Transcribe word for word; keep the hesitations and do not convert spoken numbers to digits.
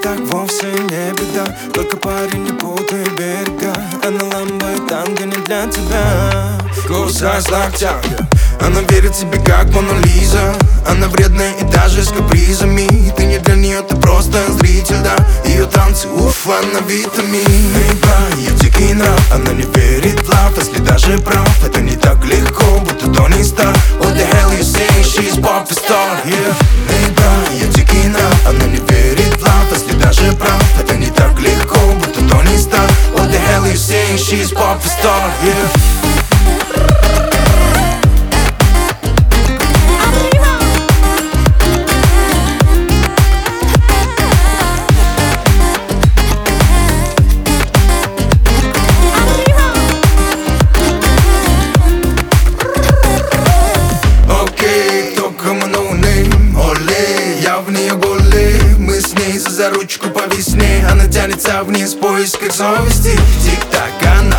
так вовсе не беда. Только парень, не путай берега. Она ламба и танго не для тебя. Кусай с локтя. Она верит себе как Мона Лиза. Она вредная и даже с капризами. Ты не для нее, ты просто зритель, да. Ее танцы, уф, она витамин. Ее дикий нрав, она не верит в лав. Если даже прав, это не так легко, будто Тони Старк. What the hell you say, she's pop star, yeah. Ее дикий нрав, она не верит в лав. Если даже прав, это не так легко, будто Тони Старк. What the hell you say, she's pop star, yeah. За ручку по весне, она тянется вниз в поисках совести. Тик-так, она